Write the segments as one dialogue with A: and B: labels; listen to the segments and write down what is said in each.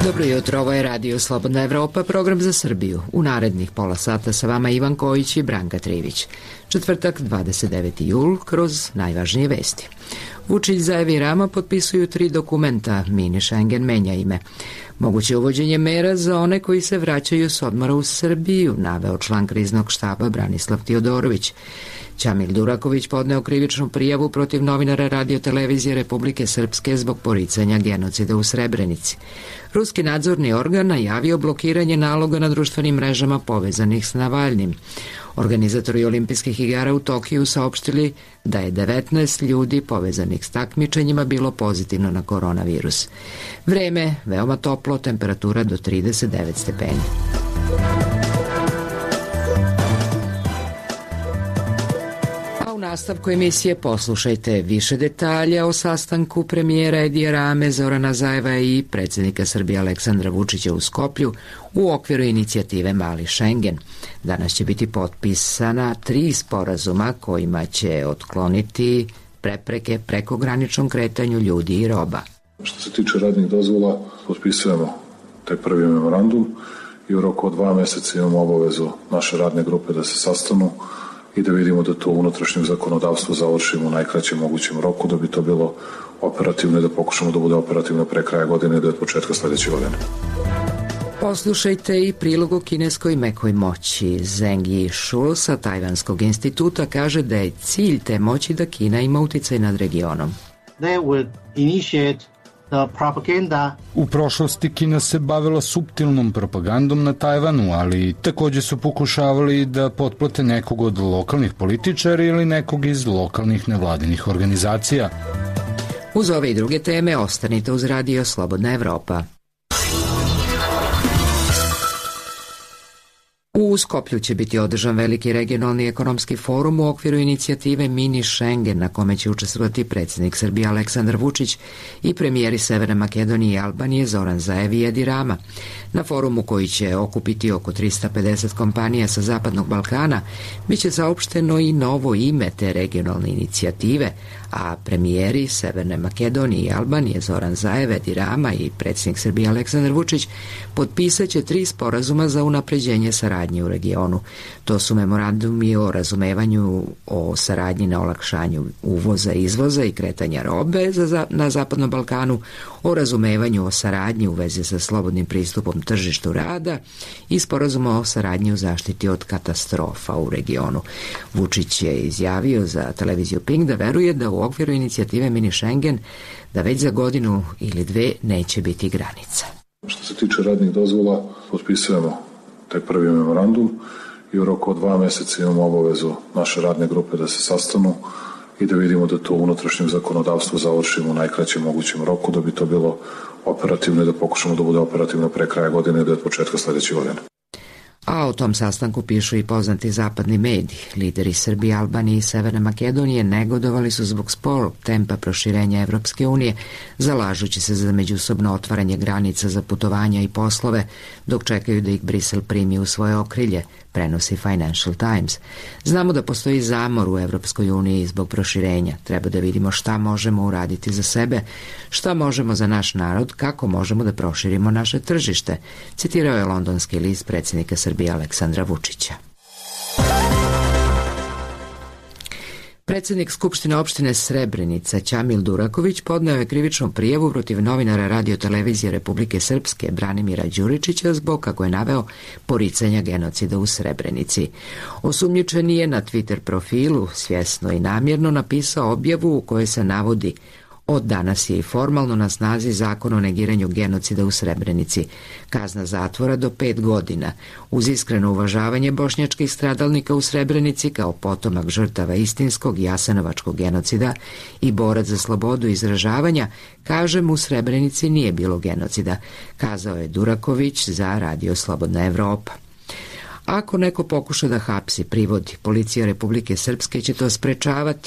A: Dobro jutro, ovo je Radio Slobodna Evropa, program za Srbiju. U narednih pola sata sa vama Ivan Kojić i Branka Trivić. Četvrtak, 29. jul, kroz najvažnije vesti. Vučić, Zaev i Rama potpisuju 3 dokumenta. Mini Schengen menja ime. Moguće uvođenje mera za one koji se vraćaju s odmora u Srbiju, naveo član kriznog štaba Branislav Tiodorović. Ćamil Duraković podneo krivičnu prijavu protiv novinara Radio-televizije Republike Srpske zbog poricanja genocida u Srebrenici. Ruski nadzorni organ najavio blokiranje naloga na društvenim mrežama povezanih s Navaljnim. Organizatori olimpijskih igara u Tokiju saopštili da je 19 ljudi povezanih s takmičenjima bilo pozitivno na koronavirus. Vreme veoma toplo, temperatura do 39 stepeni. U nastavku emisije poslušajte više detalja o sastanku premijera Edija Rame, Zorana Zaeva i predsjednika Srbije Aleksandra Vučića u Skoplju u okviru inicijative Mali Schengen. Danas će biti potpisana 3 sporazuma kojima će otkloniti prepreke prekograničnom kretanju ljudi i roba.
B: Što se tiče radnih dozvola, potpisujemo taj prvi memorandum i u roku od 2 meseca imamo obavezu naše radne grupe da se sastanu i da vidimo da to unutrašnjem zakonodavstvu završimo u najkraćem mogućem roku, da bi to bilo operativno i da pokušamo da bude operativno pre kraja godine i da je od početka sledeće godine.
A: Poslušajte i prilog o kineskoj mekoj moći. Zeng Yishu sa Tajvanskog instituta kaže da je cilj te moći da Kina ima uticaj nad regionom.
C: They would initiate
D: U prošlosti Kina se bavila suptilnom propagandom na Tajvanu, ali takođe su pokušavali da potplate nekog od lokalnih političara ili nekog iz lokalnih nevladinih organizacija.
A: Uz ove i druge teme ostanite uz Radio Slobodna Evropa. U Skoplju će biti održan veliki regionalni ekonomski forum u okviru inicijative Mini Schengen, na kome će učestvovati predsjednik Srbije Aleksandar Vučić i premijeri Severne Makedonije i Albanije Zoran Zaev i Edi Rama. Na forumu, koji će okupiti oko 350 kompanija sa Zapadnog Balkana, biće saopšteno i novo ime te regionalne inicijative, a premijeri Severne Makedonije i Albanije Zoran Zaev, Edi Rama i predsjednik Srbije Aleksandar Vučić potpisat će 3 sporazuma za unapređenje saradnje u regionu. To su memorandumi o razumevanju o saradnji na olakšanju uvoza, izvoza i kretanja robe na Zapadnom Balkanu, o razumevanju o saradnji u vezi sa slobodnim pristupom tržištu rada i sporazuma o saradnji u zaštiti od katastrofa u regionu. Vučić je izjavio za televiziju Pink da veruje da u okviru inicijative Mini Schengen da već za godinu ili 2 neće biti granica.
B: Što se tiče radnih dozvola, potpisujemo taj prvi memorandum i u roku od 2 meseca imamo obavezu naše radne grupe da se sastanu i da vidimo da to unutrašnjem zakonodavstvu završimo u najkraćem mogućem roku, da bi to bilo operativno i da pokušamo da bude operativno pre kraja godine i da je od početka sledeće godine.
A: A o tom sastanku pišu i poznati zapadni mediji. Lideri Srbije, Albanije i Severne Makedonije negodovali su zbog sporog tempa proširenja Evropske unije, zalažući se za međusobno otvaranje granica za putovanja i poslove, dok čekaju da ih Brisel primi u svoje okrilje, prenosi Financial Times. Znamo da postoji zamor u Evropskoj uniji zbog proširenja. Treba da vidimo šta možemo uraditi za sebe, šta možemo za naš narod, kako možemo da proširimo naše tržište, citirao je londonski list predsjednika Srbije Aleksandra Vučića. Predsjednik Skupštine opštine Srebrenica Ćamil Duraković podneo je krivičnu prijavu protiv novinara Radio-televizije Republike Srpske Branimira Đuričića zbog, kako je naveo, poricanja genocida u Srebrenici. Osumnjičeni je na Twitter profilu svjesno i namjerno napisao objavu u kojoj se navodi: od danas je i formalno na snazi zakon o negiranju genocida u Srebrenici. Kazna zatvora do 5 godina. Uz iskreno uvažavanje bošnjačkih stradalnika u Srebrenici kao potomak žrtava istinskog jasenovačkog genocida i borac za slobodu izražavanja, kažem, u Srebrenici nije bilo genocida, kazao je Duraković za Radio Slobodna Evropa. Ako neko pokuša da hapsi, privodi, policija Republike Srpske će to sprečavati.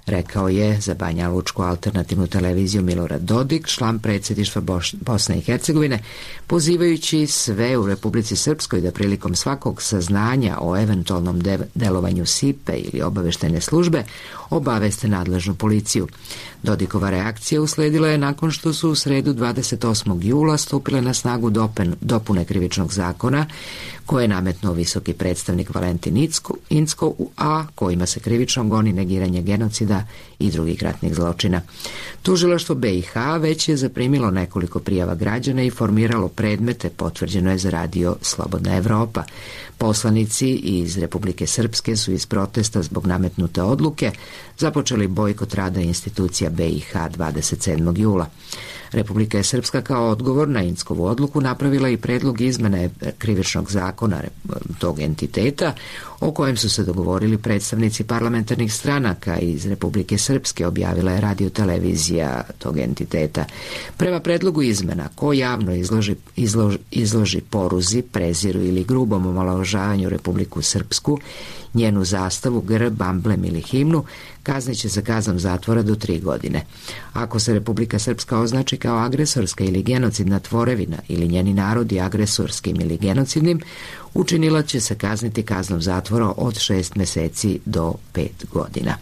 A: rekao je za banjalučku alternativnu televiziju Milorad Dodik, član predsjedništva Bosne i Hercegovine, pozivajući sve u Republici Srpskoj da prilikom svakog saznanja o eventualnom delovanju SIPE ili obaveštajne službe obaveste nadležnu policiju. Dodikova reakcija usledila je nakon što su u sredu 28. jula stupile na snagu dopune krivičnog zakona koje je nametnuo visoki predstavnik Valentin Incko, a kojima se krivično goni negiranje genocida i drugih ratnih zločina. Tužilaštvo BiH već je zaprimilo nekoliko prijava građana i formiralo predmete, potvrđeno je za radio Slobodna Evropa. Poslanici iz Republike Srpske su iz protesta zbog nametnute odluke započeli bojkot rada institucija BiH 27. jula. Republika Srpska kao odgovor na Inckovu odluku napravila i predlog izmene krivičnog zakona tog entiteta, o kojem su se dogovorili predstavnici parlamentarnih stranaka iz Republike Srpske, objavila je radiotelevizija tog entiteta. Prema predlogu izmena, ko javno izloži poruzi, preziru ili grubom omalovažavanju Republiku Srpsku, njenu zastavu, grb, amblem ili himnu, kazniće se kaznom zatvora do 3 godine. Ako se Republika Srpska označi kao agresorska ili genocidna tvorevina ili njeni narodi agresorskim ili genocidnim, učinilac će se kazniti kaznom zatvora od 6 mjeseci do 5 godina.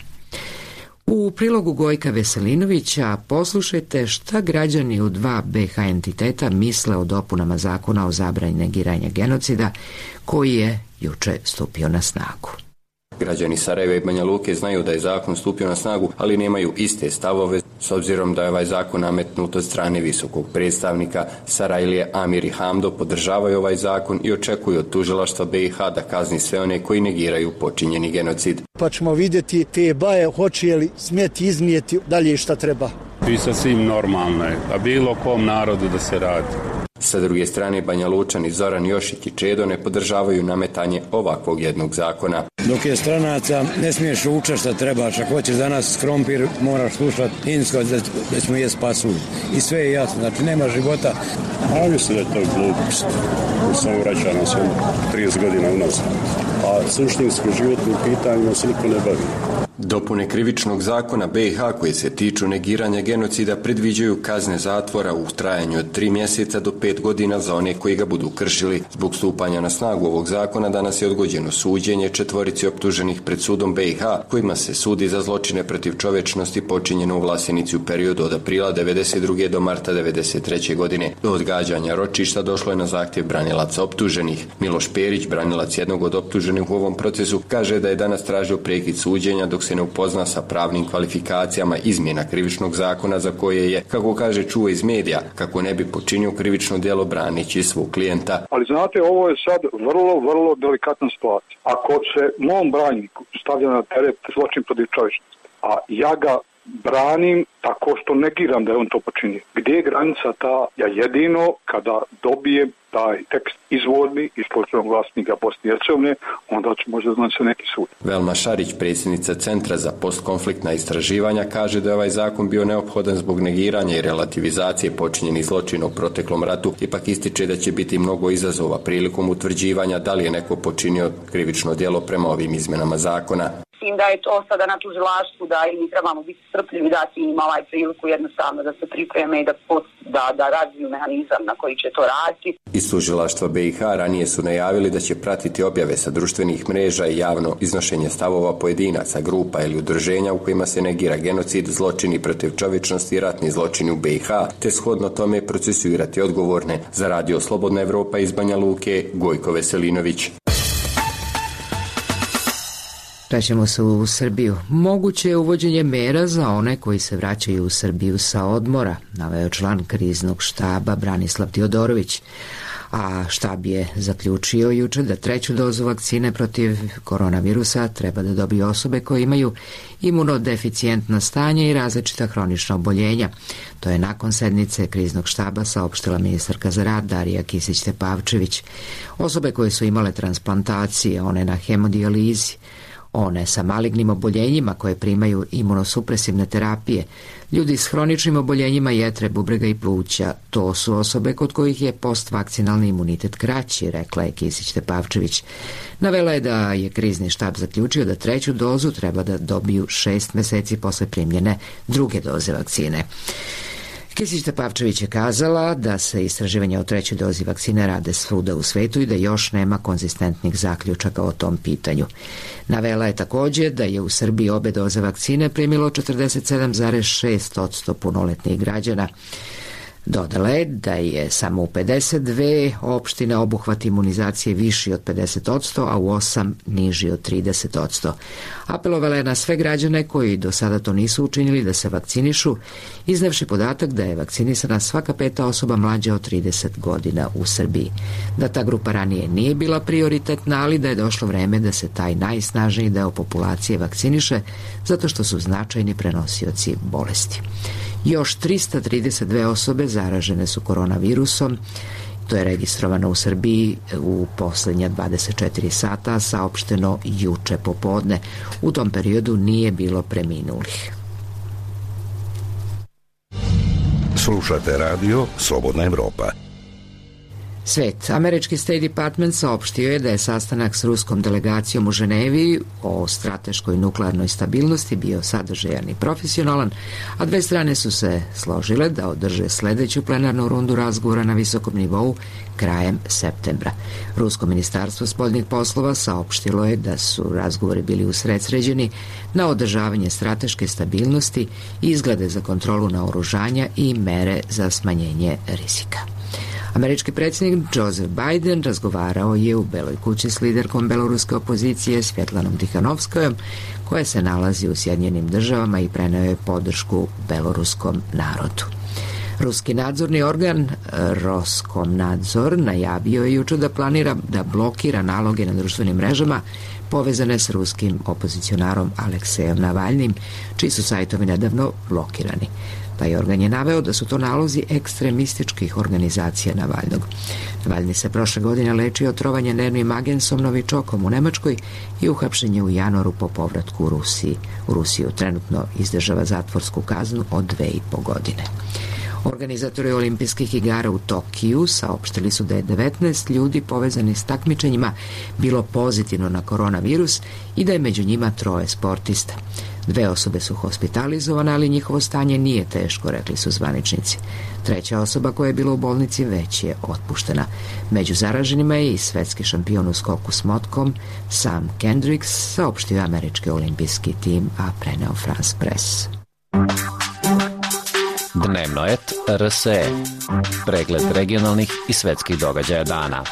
A: U prilogu Gojka Veselinovića poslušajte šta građani u 2 BiH entiteta misle o dopunama zakona o zabrani negiranja genocida koji je juče stupio na snagu.
E: Građani Sarajeva i Banja Luke znaju da je zakon stupio na snagu, ali nemaju iste stavove s obzirom da je ovaj zakon nametnut od strane visokog predstavnika. Sarajlije Amir i Hamdo podržavaju ovaj zakon i očekuju od tužilaštva BiH da kazni sve one koji negiraju počinjeni genocid.
F: Pa ćemo vidjeti te baje hoće li smjeti izmijeti dalje šta treba.
G: I sasvim normalno je, a bilo kom narodu da se radi.
E: Sa druge strane, Banja Lučani Zoran Jošik i Čedo ne podržavaju nametanje ovakvog jednog zakona.
H: Dok je stranaca, ne smiješ učati šta trebaš. Ako hoćeš danas krompir, moraš slušati Incko da ćemo jesti pasulj. I sve je jasno, znači nema života.
G: A mislim da je to glupost. Samo vraća nas 30 godina unazad. A suštinskim životnim pitanjima se niko ne bavi.
E: Dopune krivičnog zakona BiH koje se tiču negiranja genocida predviđaju kazne zatvora u trajanju od 3 mjeseca do 5 godina za one koji ga budu kršili. Zbog stupanja na snagu ovog zakona danas je odgođeno suđenje 4 optuženih pred sudom BiH kojima se sudi za zločine protiv čovječnosti počinjeno u Vlasenici u periodu od aprila 1992. do marta 1993. godine. Do odgađanja ročišta došlo je na zahtjev branilaca optuženih. Miloš Perić, branilac jednog od optuženih u ovom procesu, kaže da je danas tražio prekid suđenja dok se ne upozna sa pravnim kvalifikacijama izmjena krivičnog zakona za koje je, kako kaže, čuo iz medija, kako ne bi počinio krivično djelo branići svog klijenta.
I: Ali znate, ovo je sad vrlo delikatna situacija. Ako se mom braniku stavlja na teret zločin protiv čovječnosti, a ja ga branim tako što negiram da je on to počinio. Gdje je granica ta? Ja jedino kada dobijem taj tekst izvorni iz službenog glasnika Bosne i Hercegovine, onda će možda znati se neki sud.
E: Velma Šarić, predsjednica Centra za postkonfliktna istraživanja, kaže da je ovaj zakon bio neophodan zbog negiranja i relativizacije počinjenih zločina u proteklom ratu. Ipak ističe da će biti mnogo izazova prilikom utvrđivanja da li je neko počinio krivično djelo prema ovim izmjenama zakona.
J: Mislim da je to sada na tužilaštvu, da i mi trebamo biti strpljivi, dati im ovaj priliku jednostavno da se pripreme i da razviju mehanizam na koji će to raditi.
E: Iz tužilaštva BiH ranije su najavili da će pratiti objave sa društvenih mreža i javno iznošenje stavova pojedinaca, grupa ili udruženja u kojima se negira genocid, zločini protiv čovječnosti i ratni zločini u BiH, te shodno tome procesuirati odgovorne. Za radio Slobodna Evropa iz Banja Luke, Gojko Veselinović.
A: Vraćamo se u Srbiju. Moguće je uvođenje mera za one koji se vraćaju u Srbiju sa odmora, naveo član kriznog štaba Branislav Tiodorović. A štab je zaključio juče da 3. dozu vakcine protiv koronavirusa treba da dobiju osobe koje imaju imunodeficijentna stanja i različita hronična oboljenja. To je nakon sednice kriznog štaba saopštila ministarka za rad Darija Kisić-Tepavčević. Osobe koje su imale transplantacije, one na hemodijalizi, one sa malignim oboljenjima koje primaju imunosupresivne terapije, ljudi s hroničnim oboljenjima jetre, bubrega i pluća, to su osobe kod kojih je postvakcinalni imunitet kraći, rekla je Kisić-Tepavčević. Navela je da je krizni štab zaključio da 3. dozu treba da dobiju 6 meseci posle primljene 2. doze vakcine. Kisić-Tepavčević je kazala da se istraživanja o 3. dozi vakcine rade svuda u svetu i da još nema konzistentnih zaključaka o tom pitanju. Navela je takođe da je u Srbiji obe doze vakcine primilo 47,6% punoletnih građana. Dodala je da je samo u 52 opštine obuhvat imunizacije viši od 50%, a u 8 niži od 30%. Apelovala je na sve građane koji do sada to nisu učinili da se vakcinišu, iznevši podatak da je vakcinisana svaka 5. osoba mlađa od 30 godina u Srbiji. Da ta grupa ranije nije bila prioritetna, ali da je došlo vreme da se taj najsnažniji deo populacije vakciniše zato što su značajni prenosioci bolesti. Još 332 osobe zaražene su koronavirusom. To je registrovano u Srbiji u poslednja 24 sata, saopšteno juče popodne. U tom periodu nije bilo preminulih.
K: Slušate radio Slobodna Evropa.
A: Svet. Američki State Department saopštio je da je sastanak s ruskom delegacijom u Ženevi o strateškoj nuklearnoj stabilnosti bio sadržajan i profesionalan, a dve strane su se složile da održe sledeću plenarnu rundu razgovora na visokom nivou krajem septembra. Rusko ministarstvo spoljnih poslova saopštilo je da su razgovori bili usredsređeni na održavanje strateške stabilnosti, izglede za kontrolu naoružanja i mere za smanjenje rizika. Američki predsjednik Joseph Biden razgovarao je u Beloj kući s liderkom beloruske opozicije Svjetlanom Tihanovskojom, koja se nalazi u Sjedinjenim državama i preneo je podršku beloruskom narodu. Ruski nadzorni organ Roskomnadzor najavio je juče da planira da blokira naloge na društvenim mrežama povezane s ruskim opozicionarom Aleksejom Navalnim, čiji su sajtovi nedavno blokirani. Taj organ je naveo da su to nalozi ekstremističkih organizacija Navalnog. Navalni se prošle godine lečio od trovanja nervnim agensom Novičokom u Nemačkoj i uhapšen je u januaru po povratku u Rusiju. Trenutno izdržava zatvorsku kaznu od 2,5 godine. Organizatori olimpijskih igara u Tokiju saopštili su da je 19 ljudi povezani s takmičenjima bilo pozitivno na koronavirus i da je među njima 3 sportista. 2 osobe su hospitalizovane, ali njihovo stanje nije teško, rekli su zvaničnici. 3. osoba koja je bila u bolnici već je otpuštena. Među zaraženima je i svetski šampion u skoku s motkom Sam Kendricks, saopštio američki olimpijski tim, a preneo France Press.
L: Dnevno et RSE. Pregled regionalnih i svetskih događaja dana.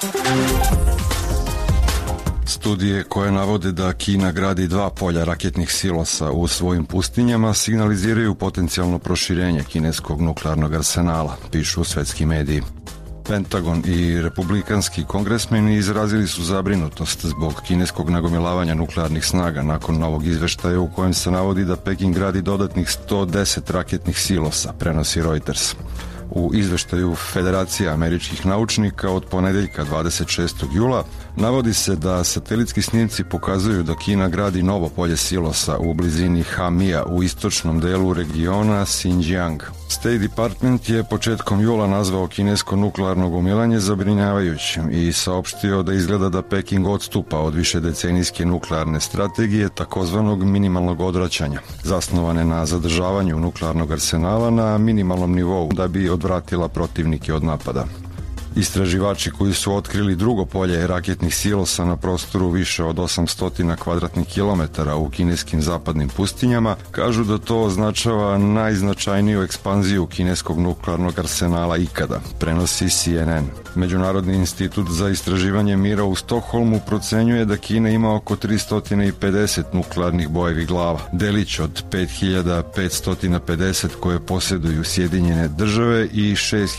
M: Studije koje navode da Kina gradi 2 polja raketnih silosa u svojim pustinjama signaliziraju potencijalno proširenje kineskog nuklearnog arsenala, pišu svetski mediji. Pentagon i republikanski kongresmeni izrazili su zabrinutost zbog kineskog nagomilavanja nuklearnih snaga nakon novog izveštaja u kojem se navodi da Peking gradi dodatnih 110 raketnih silosa, prenosi Reuters. U izveštaju Federacije američkih naučnika od ponedeljka 26. jula navodi se da satelitski snimci pokazuju da Kina gradi novo polje silosa u blizini Hamija u istočnom delu regiona Xinjiang. State Department je početkom jula nazvao kinesko nuklearno gomilanje zabrinjavajućim i saopštio da izgleda da Peking odstupa od višedecenijske nuklearne strategije takozvanog minimalnog odvraćanja, zasnovane na zadržavanju nuklearnog arsenala na minimalnom nivou da bi odvratila protivnike od napada. Istraživači koji su otkrili drugo polje raketnih silosa na prostoru više od 800 kvadratnih kilometara u kineskim zapadnim pustinjama kažu da to označava najznačajniju ekspanziju kineskog nuklearnog arsenala ikada, prenosi CNN. Međunarodni institut za istraživanje mira u Stokholmu procenjuje da Kina ima oko 350 nuklearnih bojevih glava, delić od 5550 koje posjeduju Sjedinjene države i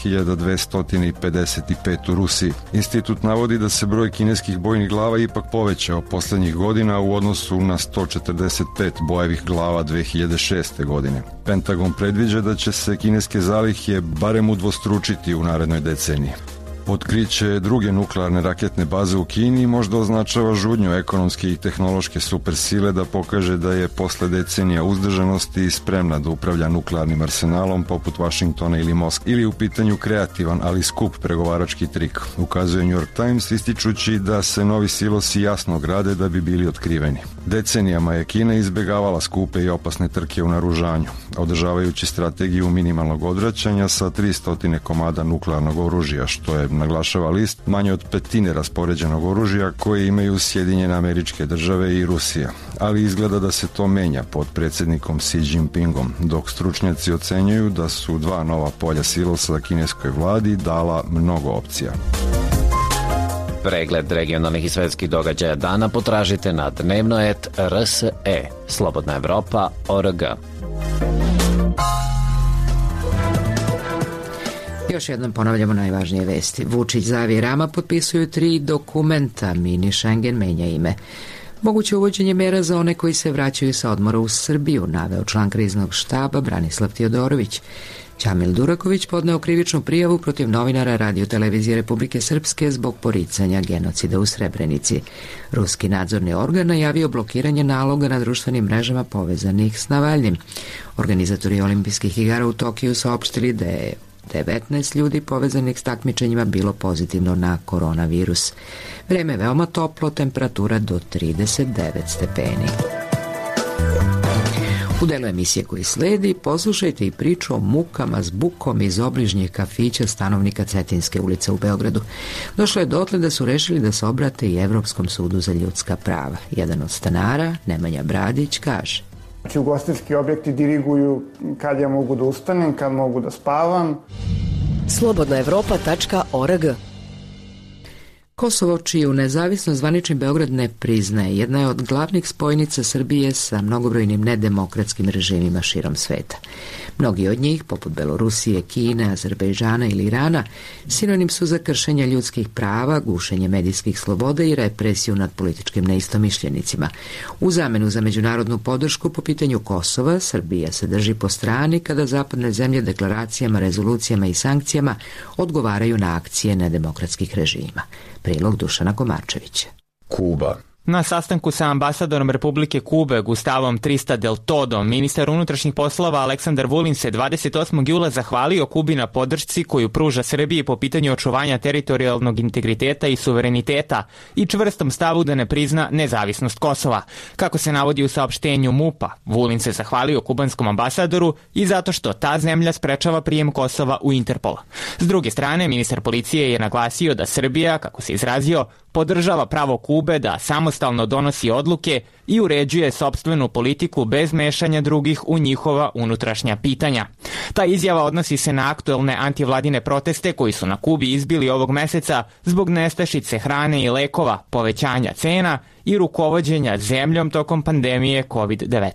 M: 6255 u Rusiji. Institut navodi da se broj kineskih bojnih glava ipak povećao poslednjih godina u odnosu na 145 bojevih glava 2006. godine. Pentagon predviđa da će se kineske zalihe barem udvostručiti u narednoj deceniji. Otkriće druge nuklearne raketne baze u Kini možda označava žudnju ekonomske i tehnološke supersile da pokaže da je posle decenija uzdržanosti spremna da upravlja nuklearnim arsenalom poput Vašingtona ili Moskve, ili u pitanju kreativan, ali skup pregovarački trik, ukazuje New York Times ističući da se novi silosi jasno grade da bi bili otkriveni. Decenijama je Kina izbegavala skupe i opasne trke u naoružanju, održavajući strategiju minimalnog odvraćanja sa 300 komada nuklearnog oružja, što je, naglašava list, manje od petine raspoređenog oružja koje imaju Sjedinjene Američke Države i Rusija. Ali izgleda da se to menja pod predsjednikom Xi Jinpingom, dok stručnjaci ocenjuju da su dva nova polja silosa kineskoj vladi dala mnogo opcija.
L: Pregled regionalnih i svetskih događaja dana potražite na dnevno.rs.e, Slobodna Evropa.org.
A: Još jednom ponavljamo najvažnije vesti. Vučić, Zaev i Rama potpisuju 3 dokumenta. Mini Schengen menja ime. Moguće uvođenje mera za one koji se vraćaju sa odmora u Srbiju, naveo član kriznog štaba Branislav Tiodorović. Ćamil Duraković podneo krivičnu prijavu protiv novinara Radio televizije Republike Srpske zbog poricanja genocida u Srebrenici. Ruski nadzorni organ najavio blokiranje naloga na društvenim mrežama povezanih s Navalnim. Organizatori olimpijskih igara u Tokiju saopštili da je 19 ljudi povezanih s takmičenjima bilo pozitivno na koronavirus. Vreme je veoma toplo, temperatura do 39 stepeni. U delu emisije koji sledi poslušajte i priču o mukama s bukom iz obližnjih kafića stanovnika Cetinske ulice u Beogradu. Došlo je dotle da su rešili da se obrate i Evropskom sudu za ljudska prava. Jedan od stanara, Nemanja Bradić, kaže:
N: Znači, ugostiteljski objekti diriguju kad ja mogu da ustanem, kad mogu da spavam.
O: Slobodnaevropa.org.
A: Kosovo, čiju nezavisnost zvanični Beograd ne priznaje, jedna je od glavnih spojnica Srbije sa mnogobrojnim nedemokratskim režimima širom sveta. Mnogi od njih, poput Belorusije, Kine, Azerbejdžana ili Irana, sinonim su za kršenje ljudskih prava, gušenje medijskih sloboda i represiju nad političkim neistomišljenicima. U zamenu za međunarodnu podršku po pitanju Kosova, Srbija se drži po strani kada zapadne zemlje deklaracijama, rezolucijama i sankcijama odgovaraju na akcije nedemokratskih režima. Prilog Dušana Komarčevića.
P: Kuba. Na sastanku sa ambasadorom Republike Kube Gustavom Trista del Todo, ministar unutrašnjih poslova Aleksandar Vulin se 28. jula zahvalio Kubi na podršci koju pruža Srbiji po pitanju očuvanja teritorijalnog integriteta i suvereniteta i čvrstom stavu da ne prizna nezavisnost Kosova. Kako se navodi u saopštenju MUP-a, Vulin se zahvalio kubanskom ambasadoru i zato što ta zemlja sprečava prijem Kosova u Interpol. S druge strane, ministar policije je naglasio da Srbija, kako se izrazio, podržava pravo Kube da samostalno donosi odluke i uređuje sopstvenu politiku bez mešanja drugih u njihova unutrašnja pitanja. Ta izjava odnosi se na aktuelne antivladine proteste koji su na Kubi izbili ovog meseca zbog nestašice hrane i lekova, povećanja cena i rukovođenja zemljom tokom pandemije COVID-19.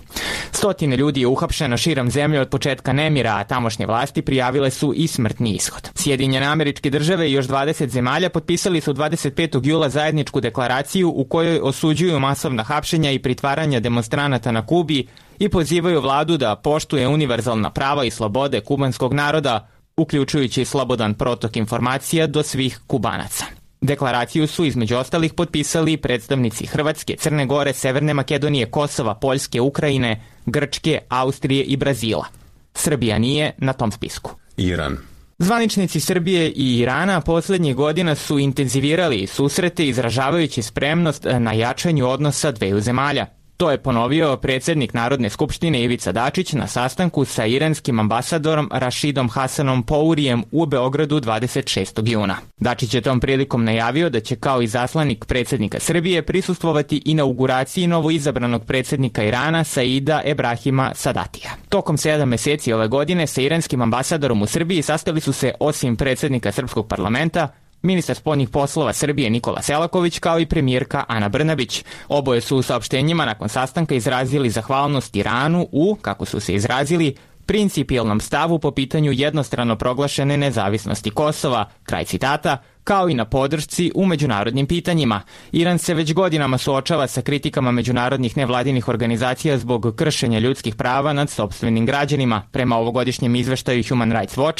P: Stotine ljudi je uhapšeno širom zemlje od početka nemira, a tamošnje vlasti prijavile su i smrtni ishod. Sjedinjene Američke Države i još 20 zemalja potpisali su 25. jula zajedničku deklaraciju u kojoj osuđuju masovna hapšenja i pritvaranja demonstranata na Kubi i pozivaju vladu da poštuje univerzalna prava i slobode kubanskog naroda, uključujući i slobodan protok informacija do svih Kubanaca. Deklaraciju su između ostalih potpisali predstavnici Hrvatske, Crne Gore, Severne Makedonije, Kosova, Poljske, Ukrajine, Grčke, Austrije i Brazila. Srbija nije na tom spisku. Iran. Zvaničnici Srbije i Irana poslednjih godina su intenzivirali susrete izražavajući spremnost na jačanju odnosa dveju zemalja. To je ponovio predsjednik Narodne skupštine Ivica Dačić na sastanku sa iranskim ambasadorom Rašidom Hasanom Pourijem u Beogradu 26. juna. Dačić je tom prilikom najavio da će kao izaslanik predsjednika Srbije prisustvovati inauguraciji novoizabranog predsjednika Irana Saida Ebrahima Sadatija. Tokom 7 meseci ove godine sa iranskim ambasadorom u Srbiji sastali su se osim predsjednika Srpskog parlamenta, ministar spoljnih poslova Srbije Nikola Selaković kao i premijerka Ana Brnabić. Oboje su u saopštenjima nakon sastanka izrazili zahvalnost Iranu u, kako su se izrazili, principijelnom stavu po pitanju jednostrano proglašene nezavisnosti Kosova, kraj citata, kao i na podršci u međunarodnim pitanjima. Iran se već godinama suočava sa kritikama međunarodnih nevladinih organizacija zbog kršenja ljudskih prava nad sopstvenim građanima. Prema ovogodišnjem izveštaju Human Rights Watcha,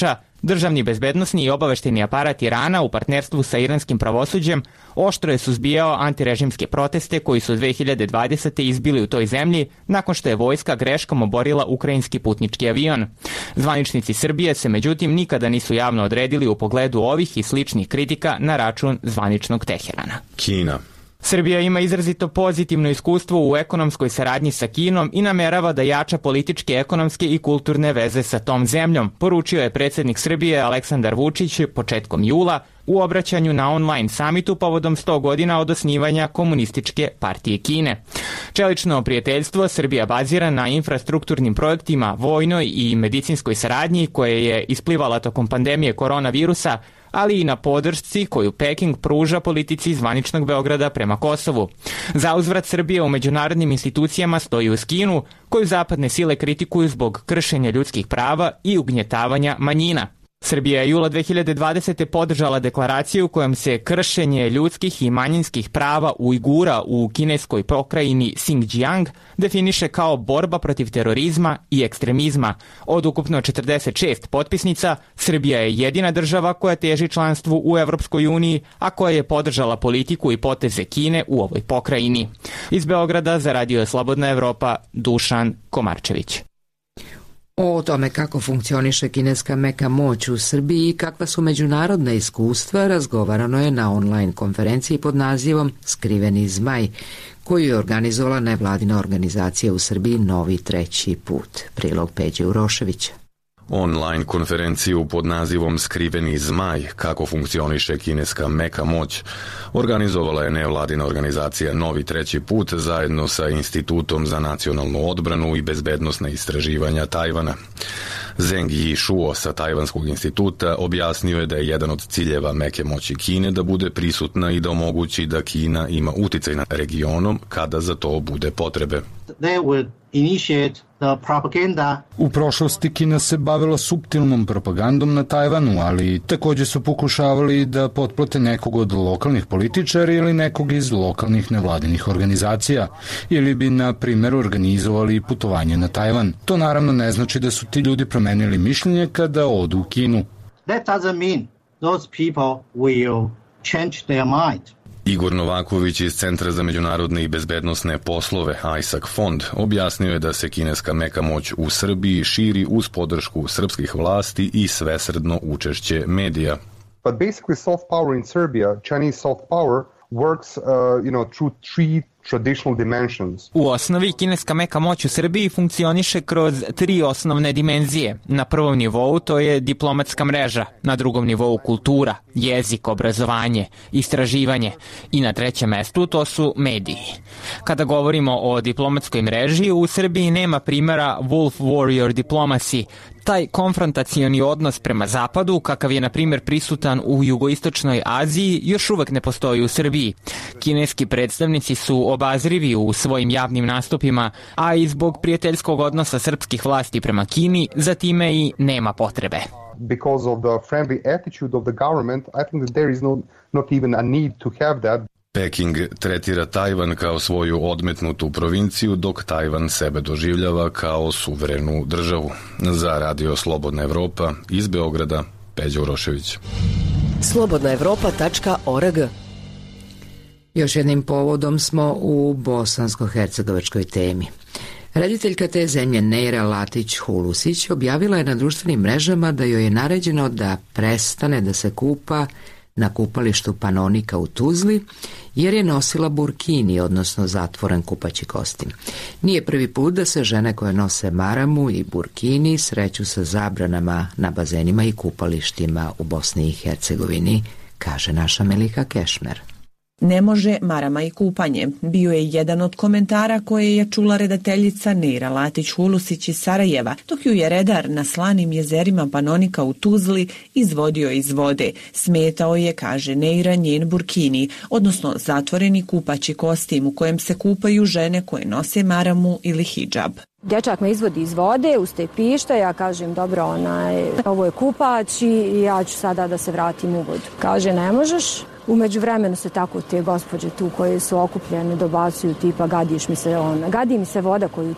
P: Državni bezbednosni i obaveštajni aparat Irana u partnerstvu sa iranskim pravosuđem oštro je suzbijao antirežimske proteste koji su 2020. izbili u toj zemlji nakon što je vojska greškom oborila ukrajinski putnički avion. Zvaničnici Srbije se međutim nikada nisu javno odredili u pogledu ovih i sličnih kritika na račun zvaničnog Teherana.
O: Kina.
P: Srbija ima izrazito pozitivno iskustvo u ekonomskoj saradnji sa Kinom i namerava da jača političke, ekonomske i kulturne veze sa tom zemljom, poručio je predsjednik Srbije Aleksandar Vučić početkom jula u obraćanju na online samitu povodom 100 godina od osnivanja Komunističke partije Kine. Čelično prijateljstvo Srbija bazira na infrastrukturnim projektima, vojnoj i medicinskoj saradnji koje je isplivala tokom pandemije koronavirusa, ali i na podršci koju Peking pruža politici zvaničnog Beograda prema Kosovu. Zauzvrat Srbije u međunarodnim institucijama stoji uz Kinu, koju zapadne sile kritikuju zbog kršenja ljudskih prava i ugnjetavanja manjina. Srbija je jula 2020. podržala deklaraciju kojom se kršenje ljudskih i manjinskih prava Ujgura u kineskoj pokrajini Xinjiang definiše kao borba protiv terorizma i ekstremizma. Od ukupno 46 potpisnica, Srbija je jedina država koja teži članstvu u Evropskoj uniji, a koja je podržala politiku i poteze Kine u ovoj pokrajini. Iz Beograda za Radio Slobodna Evropa, Dušan Komarčević.
A: O tome kako funkcioniše kineska meka moć u Srbiji i kakva su međunarodna iskustva razgovarano je na online konferenciji pod nazivom Skriveni zmaj, koju je organizovala nevladina organizacija u Srbiji Novi treći put. Prilog Peđe Uroševića.
O: Online konferenciju pod nazivom Skriveni zmaj, kako funkcioniše kineska meka moć, organizovala je nevladina organizacija Novi treći put zajedno sa Institutom za nacionalnu odbranu i bezbednosne istraživanja Tajvana. Zeng Yi-Shuo sa Tajvanskog instituta objasnio je da je jedan od ciljeva meke moći Kine da bude prisutna i da omogući da Kina ima uticaj na regionom kada za to bude potrebe.
D: U prošlosti Kina se bavila suptilnom propagandom na Tajvanu, ali takođe su pokušavali da potplate nekog od lokalnih političara ili nekog iz lokalnih nevladinih organizacija, ili bi, na primjer, organizovali putovanje na Tajvan. To naravno ne znači da su ti ljudi promenili mišljenje kada odu u Kinu.
C: That doesn't mean those people will change their mind.
O: Igor Novaković iz Centra za međunarodne i bezbednosne poslove ISAC fond objasnio je da se kineska meka moć u Srbiji širi uz podršku srpskih vlasti i svesrdno učešće medija.
Q: But basically soft power in Serbia, Chinese soft power works through three traditional dimensions.
P: U osnovi, kineska meka moć u Srbiji funkcioniše kroz 3 osnovne dimenzije. Na prvom nivou to je diplomatska mreža, na drugom nivou kultura, jezik, obrazovanje, istraživanje i na trećem mestu to su mediji. Kada govorimo o diplomatskoj mreži, u Srbiji nema primjera Wolf Warrior diplomacy, taj konfrontacioni odnos prema zapadu, kakav je na primjer prisutan u jugoistočnoj Aziji, još uvek ne postoji u Srbiji. Kineski predstavnici su obazrivi u svojim javnim nastupima, a i zbog prijateljskog odnosa srpskih vlasti prema Kini, za time i nema potrebe.
Q: Because of the friendly attitude of the government, I think that there is not even a need to have that.
O: Peking tretira Tajvan kao svoju odmetnutu provinciju, dok Tajvan sebe doživljava kao suverenu državu. Za Radio Slobodna Evropa, iz Beograda, Peđa Urošević.
R: slobodnaevropa.org.
A: Još jednim povodom smo u bosansko-hercegovačkoj temi. Rediteljka te zemlje Neira Latić-Hulusić objavila je na društvenim mrežama da joj je naređeno da prestane da se kupa na kupalištu Panonika u Tuzli, jer je nosila burkini, odnosno zatvoren kupaći kostim. Nije prvi put da se žene koje nose maramu i burkini sreću sa zabranama na bazenima i kupalištima u Bosni i Hercegovini, kaže naša Melika Kešmer.
S: Ne može marama i kupanje, bio je jedan od komentara koje je čula redateljica Neira Latić-Hulusić iz Sarajeva, dok ju je redar na slanim jezerima Panonika u Tuzli izvodio iz vode. Smetao je, kaže Neira, njen burkini, odnosno zatvoreni kupaći kostim u kojem se kupaju žene koje nose maramu ili hidžab.
T: Dječak me izvodi iz vode, ustaje pišta, ja kažem dobro, ovo je kupač i ja ću sada da se vratim u vodu. Kaže ne možeš, U međuvremenu se tako te gospođe tu koje su okupljene dobacuju tipa gadi mi se voda koju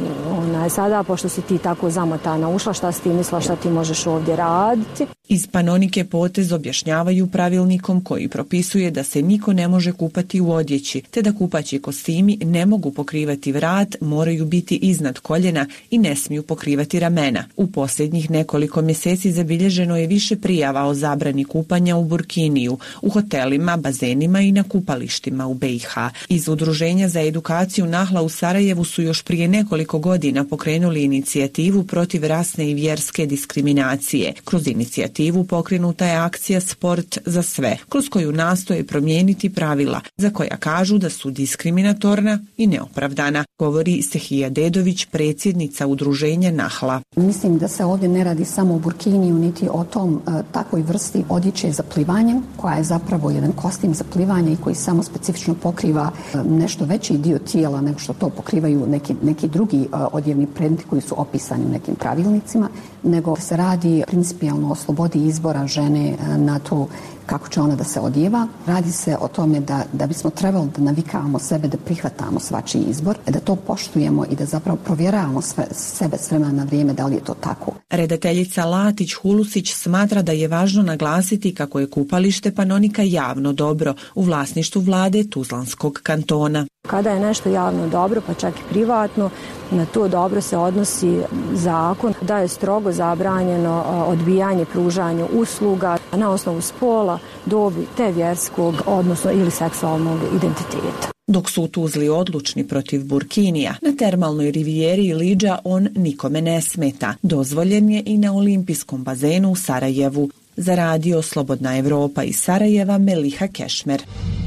T: sada, pošto si ti tako zamotana ušla, šta si ti mislila, šta ti možeš ovdje raditi.
S: Iz Panonike potez objašnjavaju pravilnikom koji propisuje da se niko ne može kupati u odjeći, te da kupaći kostimi ne mogu pokrivati vrat, moraju biti iznad koljena i ne smiju pokrivati ramena. U posljednjih nekoliko mjeseci zabilježeno je više prijava o zabrani kupanja u burkiniju, u hotelima, bazenima i na kupalištima u BiH. Iz Udruženja za edukaciju Nahla u Sarajevu su još prije nekoliko godina pokrenuli inicijativu protiv rasne i vjerske diskriminacije. Kroz inicijativu pokrenuta je akcija Sport za sve, kroz koju nastoje promijeniti pravila, za koja kažu da su diskriminatorna i neopravdana, govori Sehija Dedović, predsjednica Udruženja Nahla.
R: Mislim da se ovdje ne radi samo o burkiniju, niti o tom takvoj vrsti odjeće za plivanje, koja je zapravo jedan kostim za plivanje i koji samo specifično pokriva nešto veći dio tijela nego što to pokrivaju neki drugi odjevni predmeti koji su opisani u nekim pravilnicima, nego se radi principijalno o slobodi izbora žene na to kako će ona da se odjeva. Radi se o tome da bismo trebali da navikavamo sebe, da prihvatamo svačiji izbor, da to poštujemo i da zapravo provjeravamo sebe s vremena na vrijeme da li je to tako.
S: Redateljica Latić Hulusić smatra da je važno naglasiti kako je kupalište Panonika javno dobro u vlasništvu vlade Tuzlanskog kantona.
T: Kada je nešto javno dobro, pa čak i privatno, na to dobro se odnosi zakon da je strogo zabranjeno odbijanje pružanja usluga na osnovu spola, dobi te vjerskog, odnosno ili seksualnog identiteta.
S: Dok su u Tuzli odlučni protiv burkinija, na termalnoj rivijeri Liđa on nikome ne smeta. Dozvoljen je i na olimpijskom bazenu u Sarajevu. Za radio Slobodna Evropa iz Sarajeva, Meliha Kešmer.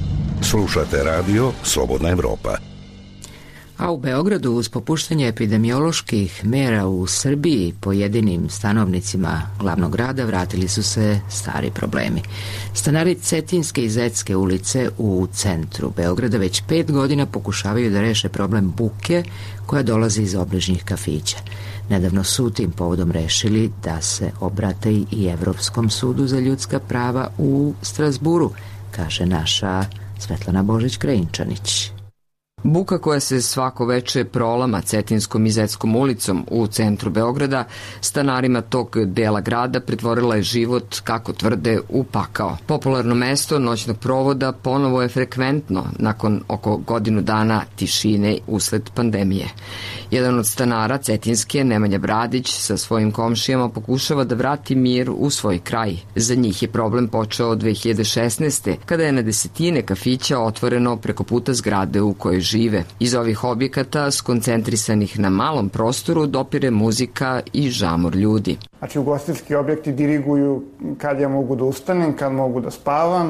K: Slušate radio Slobodna Evropa.
A: A u Beogradu uz popuštanje epidemioloških mera u Srbiji pojedinim stanovnicima glavnog grada vratili su se stari problemi. Stanari Cetinske i Zetske ulice u centru Beograda već 5 godina pokušavaju da reše problem buke koja dolazi iz obližnjih kafića. Nedavno su tim povodom rešili da se obrate i Evropskom sudu za ljudska prava u Strasburu, kaže naša Svetlana Božić-Krajinčanić.
U: Buka koja se svako veče prolama Cetinskom i Zetskom ulicom u centru Beograda stanarima tog dela grada pretvorila je život, kako tvrde, u pakao. Popularno mesto noćnog provoda ponovo je frekventno nakon oko godinu dana tišine usled pandemije. Jedan od stanara Cetinske, Nemanja Bradić, sa svojim komšijama pokušava da vrati mir u svoj kraj. Za njih je problem počeo od 2016. kada je na desetine kafića otvoreno preko puta zgrade u kojoj žive. Iz ovih objekata, skoncentrisanih na malom prostoru, dopire muzika i žamor ljudi.
N: Znači, ugostiteljski objekti diriguju kad ja mogu da ustanem, kad mogu da spavam,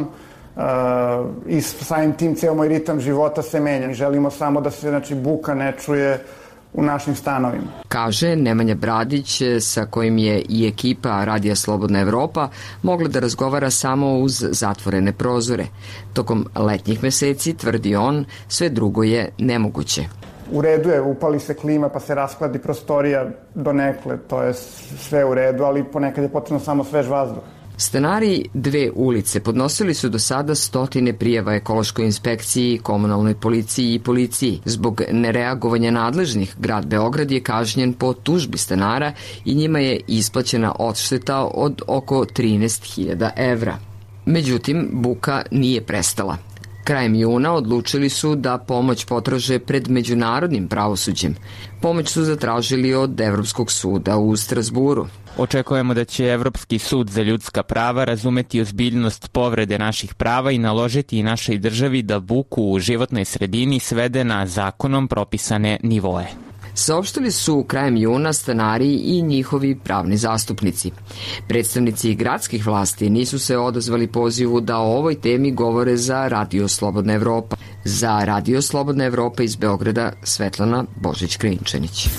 N: i samim tim ceo moj ritam života se menja. Želimo samo da se buka ne čuje u našim stanovima.
U: Kaže Nemanja Bradić, sa kojim je i ekipa Radija Slobodna Evropa mogla da razgovara samo uz zatvorene prozore. Tokom letnjih meseci, tvrdi on, sve drugo je nemoguće.
N: U redu je, upali se klima pa se raskladi prostorija donekle, to je sve u redu, ali ponekad je potrebno samo svež vazduh.
U: Stanari dve ulice podnosili su do sada 100 prijava ekološkoj inspekciji, komunalnoj policiji i policiji. Zbog nereagovanja nadležnih, grad Beograd je kažnjen po tužbi stanara i njima je isplaćena odšteta od oko 13.000 evra. Međutim, buka nije prestala. Krajem juna odlučili su da pomoć potraže pred međunarodnim pravosuđem. Pomoć su zatražili od Evropskog suda u Strasburu.
P: Očekujemo da će Evropski sud za ljudska prava razumeti ozbiljnost povrede naših prava i naložiti i našoj državi da buku u životnoj sredini svede na zakonom propisane nivoe.
U: Saopštili su krajem juna stanari i njihovi pravni zastupnici. Predstavnici gradskih vlasti nisu se odazvali pozivu da o ovoj temi govore za Radio Slobodna Evropa. Za Radio Slobodna Evropa iz Beograda, Svetlana Božić-Krajinčanić.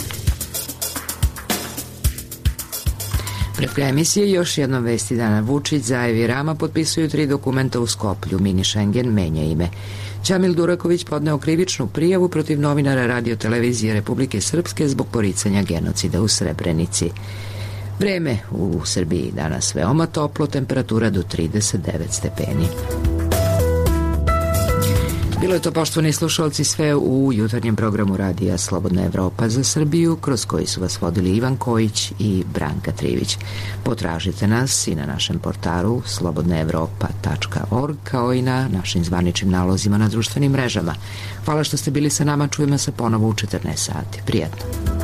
A: Pred kraj emisije još jednom vesti dana. Vučić, Zaev i Rama potpisuju 3 dokumenta u Skoplju. Mini Schengen menja ime. Ćamil Duraković podneo krivičnu prijavu protiv novinara Radio-televizije Republike Srpske zbog poricanja genocida u Srebrenici. Vreme u Srbiji danas veoma toplo, temperatura do 39 stepeni. Bilo je to, poštovani slušalci, sve u jutarnjem programu radija Slobodna Evropa za Srbiju, kroz koji su vas vodili Ivan Kojić i Branka Trivić. Potražite nas i na našem portalu slobodnaevropa.org, kao i na našim zvaničnim nalozima na društvenim mrežama. Hvala što ste bili sa nama, čujemo se ponovo u 14 sati. Prijatno.